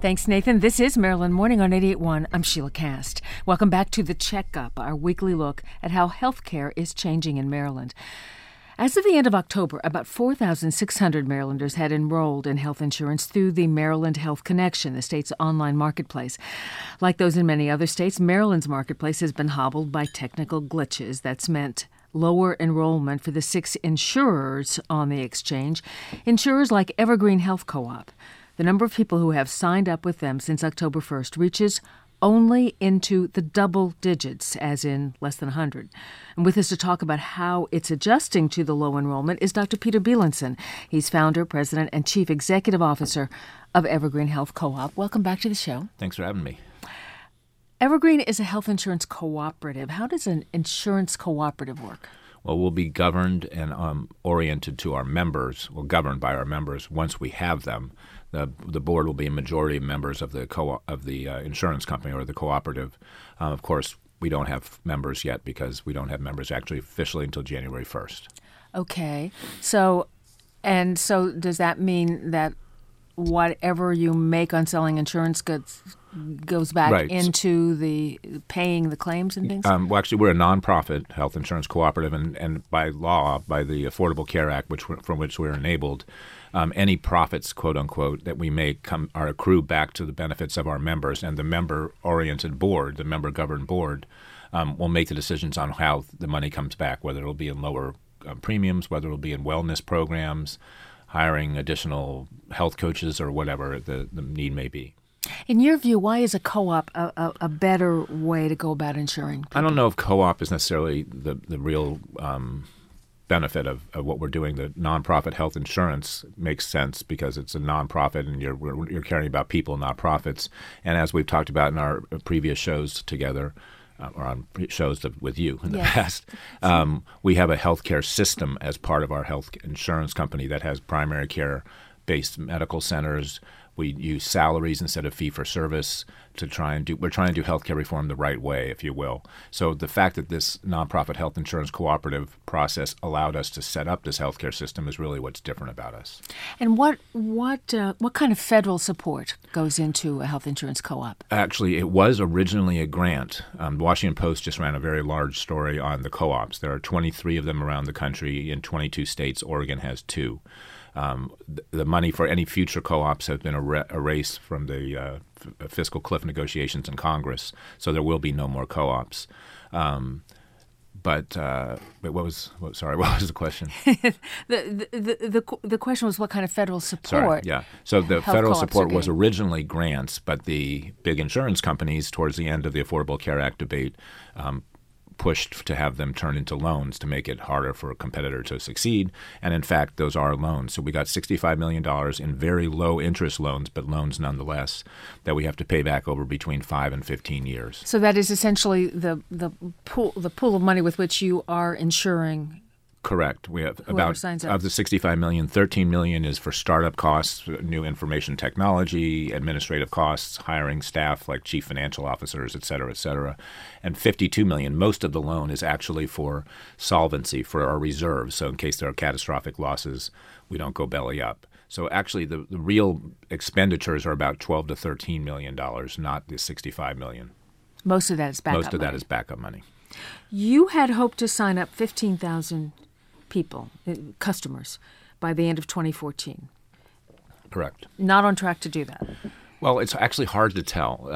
Thanks, Nathan. This is Maryland Morning on 88.1. I'm Sheila Cast. Welcome back to The Checkup, our weekly look at how healthcare is changing in Maryland. As of the end of October, about 4,600 Marylanders had enrolled in health insurance through the Maryland Health Connection, the state's online marketplace. Like those in many other states, Maryland's marketplace has been hobbled by technical glitches. That's meant lower enrollment for the 6 insurers on the exchange, insurers like Evergreen Health Co-op. The number of people who have signed up with them since October 1st reaches only into the double digits, as in less than 100. And with us to talk about how it's adjusting to the low enrollment is Dr. Peter Bielenson. He's founder, president, and chief executive officer of Evergreen Health Co-op. Welcome back to the show. Thanks for having me. Evergreen is a health insurance cooperative. How does an insurance cooperative work? Well, we'll be governed and oriented to our members, or governed by our members once we have them. The board will be a majority of members of the insurance company or the cooperative. Of course, we don't have members yet because we don't have members actually officially until January 1st. Okay. So does that mean that whatever you make on selling insurance goods goes back into the paying the claims and things? Well, actually, we're a nonprofit health insurance cooperative, and by law, by the Affordable Care Act, from which we're enabled, any profits, quote unquote, that we make are accrued back to the benefits of our members, and the member-oriented board, the member-governed board, will make the decisions on how the money comes back, whether it'll be in lower premiums, whether it'll be in wellness programs, hiring additional health coaches, or whatever the need may be. In your view, why is a co-op a better way to go about insuring people? I don't know if co-op is necessarily the real benefit of what we're doing. The nonprofit health insurance makes sense because it's a nonprofit and you're caring about people, not profits. And as we've talked about in our previous shows together, or on shows with you in the past, we have a healthcare system as part of our health insurance company that has primary care-based medical centers. We use salaries instead of fee-for-service we're trying to do healthcare reform the right way, if you will. So the fact that this nonprofit health insurance cooperative process allowed us to set up this healthcare system is really what's different about us. And what kind of federal support goes into a health insurance co-op? Actually, it was originally a grant. The Washington Post just ran a very large story on the co-ops. There are 23 of them around the country in 22 states. Oregon has 2. The money for any future co-ops has been erased from the fiscal cliff negotiations in Congress, so there will be no more co-ops. But what was the question? The question was what kind of federal support? Sorry, yeah. So the federal support was originally grants, but the big insurance companies, towards the end of the Affordable Care Act debate, pushed to have them turn into loans to make it harder for a competitor to succeed. And in fact, those are loans. So we got $65 million in very low interest loans, but loans nonetheless, that we have to pay back over between 5 and 15 years. So that is essentially the pool of money with which you are insuring. Correct. We have about, of the $65 million, $13 million is for startup costs, new information technology, administrative costs, hiring staff like chief financial officers, et cetera, and $52 million. Most of the loan is actually for solvency, for our reserves. So in case there are catastrophic losses, we don't go belly up. So actually the real expenditures are about $12 to $13 million, not the $65 million. Most of that is backup money. Most of that is backup money. You had hoped to sign up 15,000 people, customers, by the end of 2014. Correct. Not on track to do that. Well, it's actually hard to tell.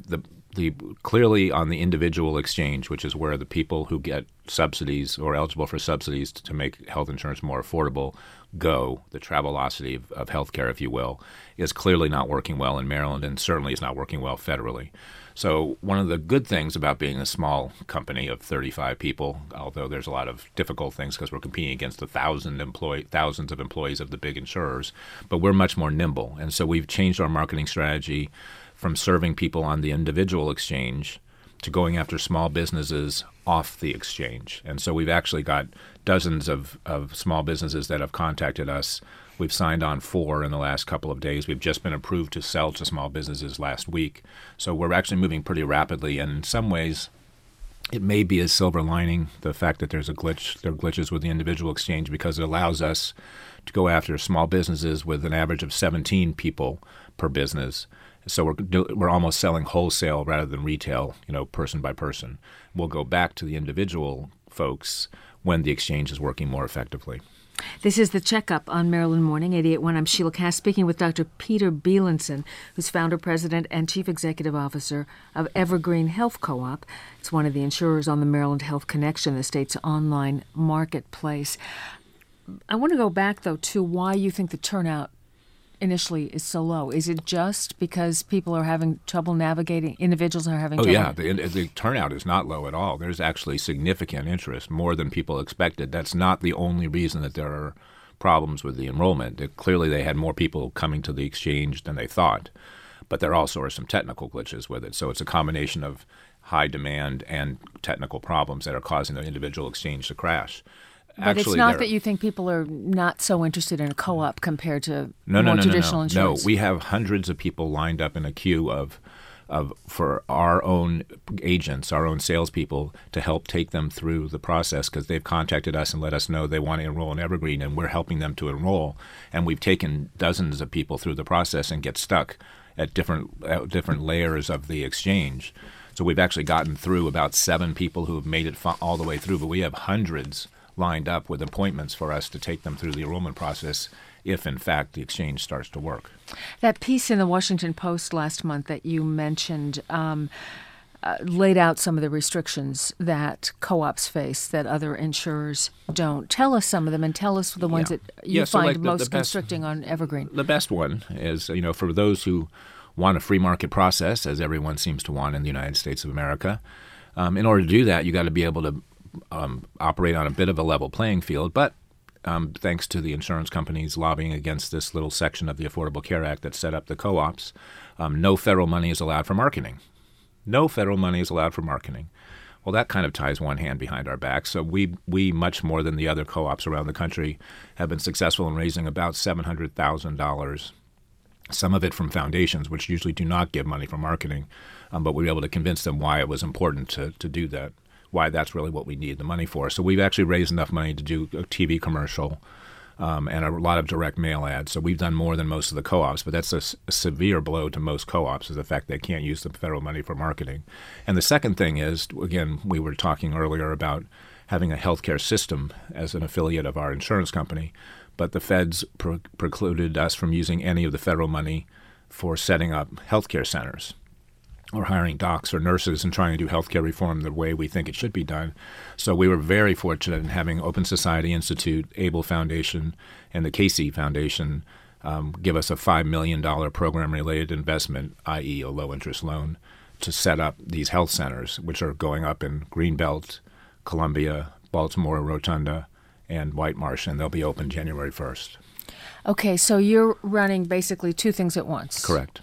Clearly on the individual exchange, which is where the people who get subsidies or eligible for subsidies to make health insurance more affordable go, the Travelocity of healthcare, if you will, is clearly not working well in Maryland and certainly is not working well federally. So one of the good things about being a small company of 35 people, although there's a lot of difficult things because we're competing against the thousands of employees of the big insurers, but we're much more nimble. And so we've changed our marketing strategy from serving people on the individual exchange to going after small businesses off the exchange. And so we've actually got dozens of small businesses that have contacted us. We've signed on 4 in the last couple of days. We've just been approved to sell to small businesses last week. So we're actually moving pretty rapidly. And in some ways, it may be a silver lining, the fact that there are glitches with the individual exchange, because it allows us to go after small businesses with an average of 17 people per business. So we're almost selling wholesale rather than retail, person by person. We'll go back to the individual folks when the exchange is working more effectively. This is The Checkup on Maryland Morning, 88.1. I'm Sheila Cass, speaking with Dr. Peter Bielenson, who's founder, president, and chief executive officer of Evergreen Health Co-op. It's one of the insurers on the Maryland Health Connection, the state's online marketplace. I want to go back, though, to why you think the turnout initially is so low. Is it just because people are having trouble navigating, individuals are having trouble? Oh, yeah. The turnout is not low at all. There's actually significant interest, more than people expected. That's not the only reason that there are problems with the enrollment. Clearly, they had more people coming to the exchange than they thought, but there also are some technical glitches with it. So it's a combination of high demand and technical problems that are causing the individual exchange to crash. But Actually, it's not that you think people are not so interested in a co-op compared to no, traditional insurance? No, we have hundreds of people lined up in a queue for our own agents, our own salespeople, to help take them through the process because they've contacted us and let us know they want to enroll in Evergreen, and we're helping them to enroll. And we've taken dozens of people through the process and get stuck at different layers of the exchange. So we've actually gotten through about 7 people who have made it all the way through, but we have hundreds lined up with appointments for us to take them through the enrollment process if, in fact, the exchange starts to work. That piece in the Washington Post last month that you mentioned laid out some of the restrictions that co-ops face that other insurers don't. Tell us some of them, and tell us the ones that you find most constricting on Evergreen. The best one is, for those who want a free market process, as everyone seems to want in the United States of America, in order to do that, you got to be able to operate on a bit of a level playing field, but thanks to the insurance companies lobbying against this little section of the Affordable Care Act that set up the co-ops, no federal money is allowed for marketing. No federal money is allowed for marketing. Well, that kind of ties one hand behind our back. So we much more than the other co-ops around the country, have been successful in raising about $700,000, some of it from foundations, which usually do not give money for marketing, but we were able to convince them why it was important to do that, why that's really what we need the money for. So we've actually raised enough money to do a TV commercial and a lot of direct mail ads. So we've done more than most of the co-ops, but that's a severe blow to most co-ops, is the fact they can't use the federal money for marketing. And the second thing is, again, we were talking earlier about having a healthcare system as an affiliate of our insurance company, but the feds precluded us from using any of the federal money for setting up healthcare centers or hiring docs or nurses and trying to do healthcare reform the way we think it should be done. So we were very fortunate in having Open Society Institute, Able Foundation, and the Casey Foundation give us a $5 million program-related investment, i.e. a low-interest loan, to set up these health centers, which are going up in Greenbelt, Columbia, Baltimore, Rotunda, and White Marsh, and they'll be open January 1st. Okay, so you're running basically 2 things at once. Correct.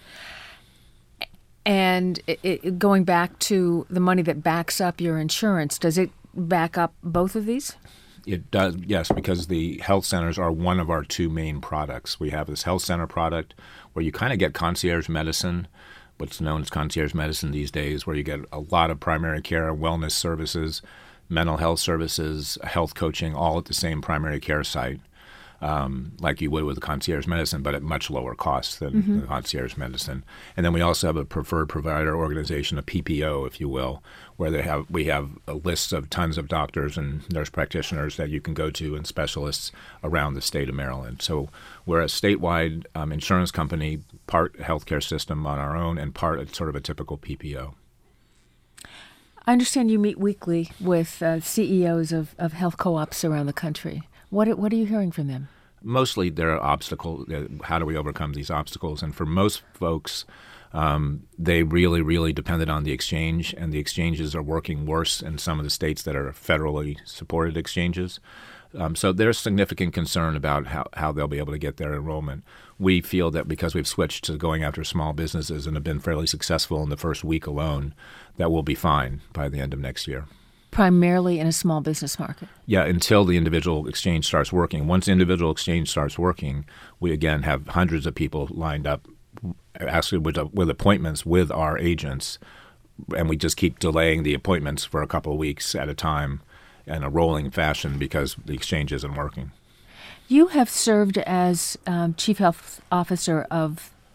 And going back to the money that backs up your insurance, does it back up both of these? It does, yes, because the health centers are one of our 2 main products. We have this health center product where you kind of get concierge medicine, what's known as concierge medicine these days, where you get a lot of primary care, wellness services, mental health services, health coaching, all at the same primary care site. Like you would with concierge medicine, but at much lower cost than the concierge medicine. And then we also have a preferred provider organization, a PPO, if you will, where we have a list of tons of doctors and nurse practitioners that you can go to and specialists around the state of Maryland. So we're a statewide insurance company, part healthcare system on our own and part sort of a typical PPO. I understand you meet weekly with CEOs of health co-ops around the country. What are you hearing from them? Mostly there are obstacles. How do we overcome these obstacles? And for most folks, they really, really depended on the exchange, and the exchanges are working worse in some of the states that are federally supported exchanges. So there's significant concern about how they'll be able to get their enrollment. We feel that because we've switched to going after small businesses and have been fairly successful in the first week alone, that we'll be fine by the end of next year. Primarily in a small business market? Yeah, until the individual exchange starts working. Once the individual exchange starts working, we again have hundreds of people lined up, actually with appointments with our agents, and we just keep delaying the appointments for a couple of weeks at a time in a rolling fashion because the exchange isn't working. You have served as Chief Health Officer of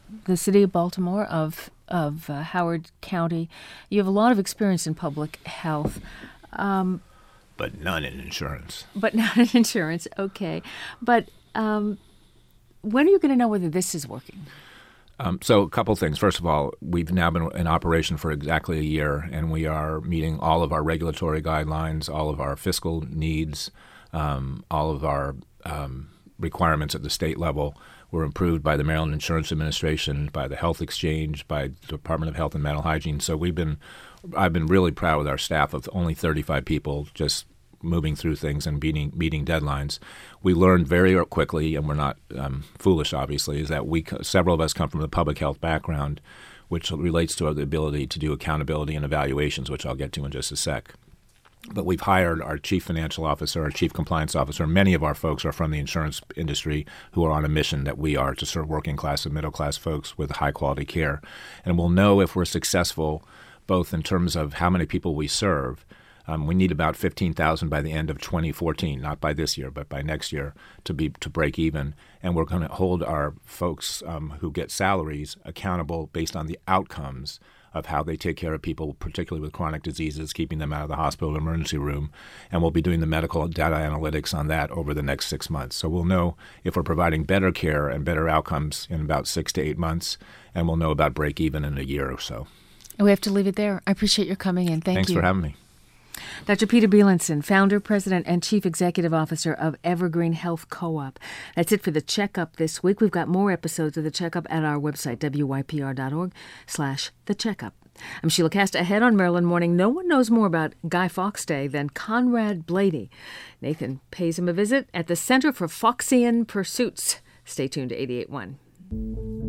the city of Baltimore, of Howard County. You have a lot of experience in public health. But none in insurance. But not in insurance, okay. But when are you going to know whether this is working? So a couple things. First of all, we've now been in operation for exactly a year, and we are meeting all of our regulatory guidelines, all of our fiscal needs, all of our requirements at the state level. Were approved by the Maryland Insurance Administration, by the Health Exchange, by the Department of Health and Mental Hygiene. So I've been really proud with our staff of only 35 people just moving through things and meeting deadlines. We learned very quickly, and we're not foolish, obviously, is that several of us come from the public health background, which relates to the ability to do accountability and evaluations, which I'll get to in just a sec. But we've hired our chief financial officer, our chief compliance officer. Many of our folks are from the insurance industry who are on a mission that we are to serve working class and middle class folks with high quality care. And we'll know if we're successful both in terms of how many people we serve. We need about 15,000 by the end of 2014, not by this year, but by next year to break even. And we're going to hold our folks who get salaries accountable based on the outcomes of how they take care of people, particularly with chronic diseases, keeping them out of the hospital emergency room. And we'll be doing the medical data analytics on that over the next 6 months. So we'll know if we're providing better care and better outcomes in about 6 to 8 months, and we'll know about break even in a year or so. We have to leave it there. I appreciate your coming in. Thanks for having me. Dr. Peter Bielenson, founder, president, and chief executive officer of Evergreen Health Co-op. That's it for The Checkup this week. We've got more episodes of The Checkup at our website, wypr.org/The Checkup. I'm Sheila Cast. Ahead on Maryland Morning, no one knows more about Guy Fawkes Day than Conrad Blady. Nathan pays him a visit at the Center for Fawkesian Pursuits. Stay tuned to 88.1.